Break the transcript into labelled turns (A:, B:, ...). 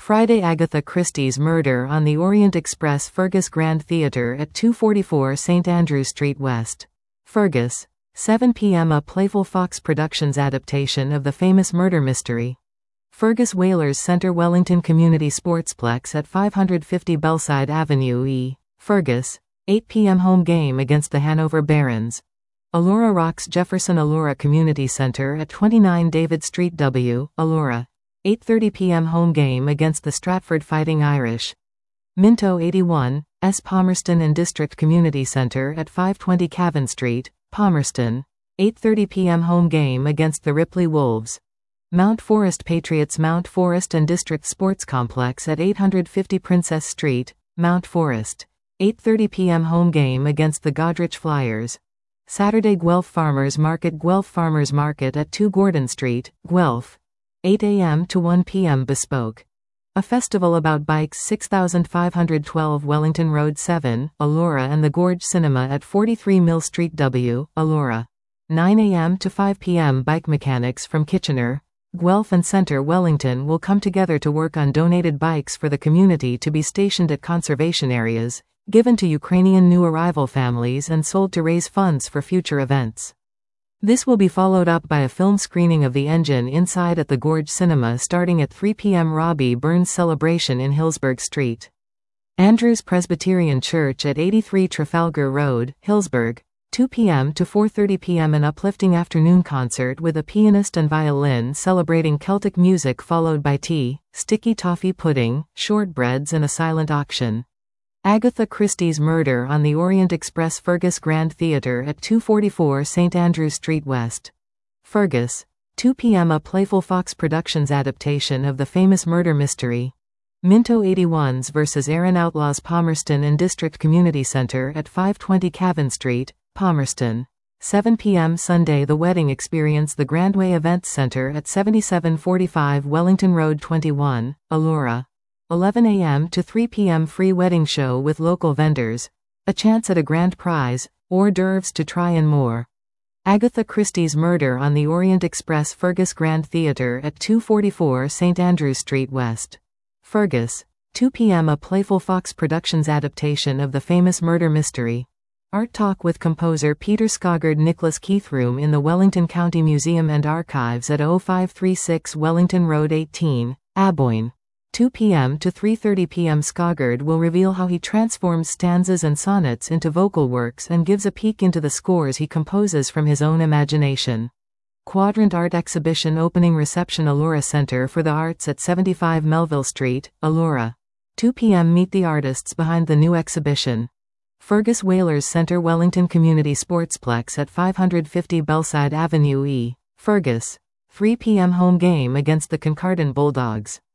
A: Friday, Agatha Christie's murder on the Orient Express Fergus Grand Theatre at 244 St Andrew Street West. Fergus. 7 p.m. A playful Fox Productions adaptation of the famous murder mystery. Fergus Whalers Centre, Wellington Community Sportsplex at 550 Bellside Avenue E. Fergus. 8 p.m. Home game against the Hanover Barons. Allura Rocks Jefferson Allura Community Centre at 29 David Street W. Allura. 8:30 p.m. Home game against the Stratford Fighting Irish. Minto 81, S. Palmerston and District Community Centre at 520 Cavan Street, Palmerston. 8:30 p.m. Home game against the Ripley Wolves. Mount Forest Patriots Mount Forest and District Sports Complex at 850 Princess Street, Mount Forest. 8:30 p.m. Home game against the Godrich Flyers. Saturday, Guelph Farmers Market at 2 Gordon Street, Guelph. 8 a.m. to 1 p.m. Bespoke. A festival about bikes 6512 Wellington Road 7, Allura, and the Gorge Cinema at 43 Mill Street W, Allura. 9 a.m. to 5 p.m. Bike mechanics from Kitchener, Guelph and Centre Wellington will come together to work on donated bikes for the community to be stationed at conservation areas, given to Ukrainian new arrival families and sold to raise funds for future events. This will be followed up by a film screening of The Engine inside at the Gorge Cinema starting at 3 p.m. Robbie Burns Celebration in Hillsburg Street. Andrews Presbyterian Church at 83 Trafalgar Road, Hillsburg. 2 p.m. to 4:30 p.m. An uplifting afternoon concert with a pianist and violin celebrating Celtic music followed by tea, sticky toffee pudding, shortbreads and a silent auction. Agatha Christie's murder on the Orient Express Fergus Grand Theatre at 244 St Andrew Street West. Fergus. 2 p.m. A playful Fox Productions adaptation of the famous murder mystery. Minto 81s vs Aaron Outlaws Palmerston and District Community Centre at 520 Cavan Street, Palmerston. 7 p.m. Sunday, The Wedding Experience, the Grandway Events Centre at 7745 Wellington Road 21, Allura. 11 a.m. to 3 p.m. Free wedding show with local vendors. A chance at a grand prize, hors d'oeuvres to try and more. Agatha Christie's murder on the Orient Express Fergus Grand Theatre at 244 St Andrew Street West. Fergus. 2 p.m. A playful Fox Productions adaptation of the famous murder mystery. Art talk with composer Peter Scogard Nicholas Keith. Room in the Wellington County Museum and Archives at 0536 Wellington Road 18, Aboyne. 2 p.m. to 3:30 p.m. Scogard will reveal how he transforms stanzas and sonnets into vocal works and gives a peek into the scores he composes from his own imagination. Quadrant Art Exhibition opening reception Allura Centre for the Arts at 75 Melville Street, Allura. 2 p.m. Meet the artists behind the new exhibition. Fergus Whalers Centre Wellington Community Sportsplex at 550 Bellside Avenue E, Fergus. 3 p.m. Home game against the Kincardine Bulldogs.